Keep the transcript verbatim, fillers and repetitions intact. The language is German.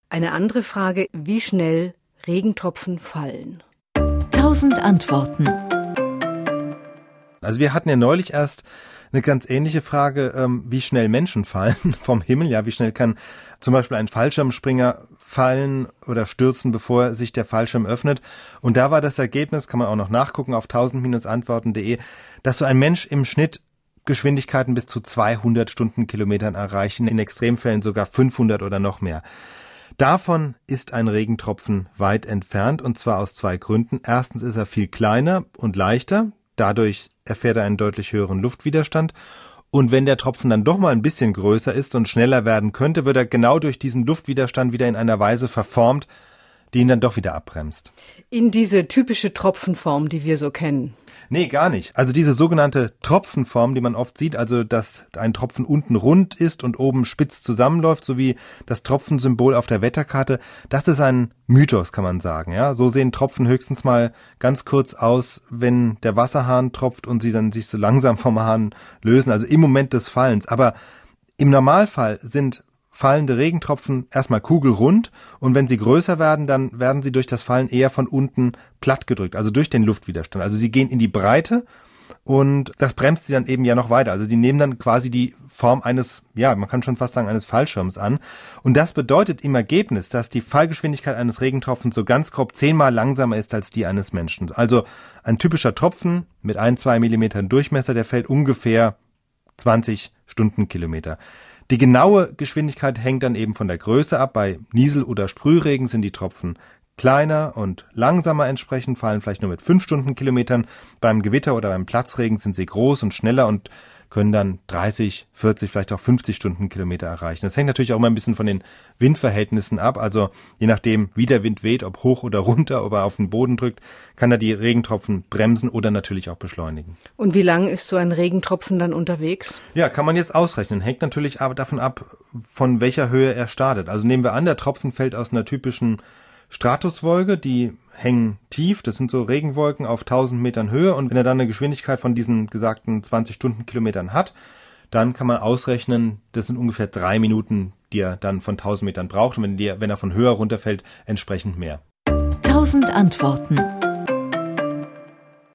Eine andere Frage, wie schnell Regentropfen fallen. Tausend Antworten. Also wir hatten ja neulich erst eine ganz ähnliche Frage, ähm, wie schnell Menschen fallen vom Himmel. Ja, wie schnell kann zum Beispiel ein Fallschirmspringer fallen oder stürzen, bevor sich der Fallschirm öffnet. Und da war das Ergebnis, kann man auch noch nachgucken auf tausend Antworten punkt de, dass so ein Mensch im Schnitt Geschwindigkeiten bis zu zweihundert Stundenkilometern erreichen, in Extremfällen sogar fünfhundert oder noch mehr. Davon ist ein Regentropfen weit entfernt, und zwar aus zwei Gründen. Erstens ist er viel kleiner und leichter, dadurch erfährt er einen deutlich höheren Luftwiderstand. Und wenn der Tropfen dann doch mal ein bisschen größer ist und schneller werden könnte, wird er genau durch diesen Luftwiderstand wieder in einer Weise verformt, die ihn dann doch wieder abbremst. In diese typische Tropfenform, die wir so kennen. Nee, gar nicht. Also diese sogenannte Tropfenform, die man oft sieht, also dass ein Tropfen unten rund ist und oben spitz zusammenläuft, so wie das Tropfensymbol auf der Wetterkarte, das ist ein Mythos, kann man sagen. Ja, so sehen Tropfen höchstens mal ganz kurz aus, wenn der Wasserhahn tropft und sie dann sich so langsam vom Hahn lösen, also im Moment des Fallens. Aber im Normalfall sind fallende Regentropfen erstmal kugelrund, und wenn sie größer werden, dann werden sie durch das Fallen eher von unten platt gedrückt, also durch den Luftwiderstand. Also sie gehen in die Breite, und das bremst sie dann eben ja noch weiter. Also die nehmen dann quasi die Form eines, ja, man kann schon fast sagen, eines Fallschirms an. Und das bedeutet im Ergebnis, dass die Fallgeschwindigkeit eines Regentropfens so ganz grob zehnmal langsamer ist als die eines Menschen. Also ein typischer Tropfen mit ein, zwei Millimetern Durchmesser, der fällt ungefähr zwanzig Stundenkilometer. Die genaue Geschwindigkeit hängt dann eben von der Größe ab. Bei Niesel- oder Sprühregen sind die Tropfen kleiner und langsamer, entsprechend fallen vielleicht nur mit fünf Stundenkilometern. Beim Gewitter oder beim Platzregen sind sie groß und schneller und können dann dreißig, vierzig, vielleicht auch fünfzig Stundenkilometer erreichen. Das hängt natürlich auch immer ein bisschen von den Windverhältnissen ab. Also je nachdem, wie der Wind weht, ob hoch oder runter, ob er auf den Boden drückt, kann er die Regentropfen bremsen oder natürlich auch beschleunigen. Und wie lang ist so ein Regentropfen dann unterwegs? Ja, kann man jetzt ausrechnen. Hängt natürlich aber davon ab, von welcher Höhe er startet. Also nehmen wir an, der Tropfen fällt aus einer typischen Stratuswolke, die hängen tief, das sind so Regenwolken auf tausend Metern Höhe, und wenn er dann eine Geschwindigkeit von diesen gesagten zwanzig Stundenkilometern hat, dann kann man ausrechnen, das sind ungefähr drei Minuten, die er dann von tausend Metern braucht, und wenn, die, wenn er von höher runterfällt, entsprechend mehr. tausend Antworten.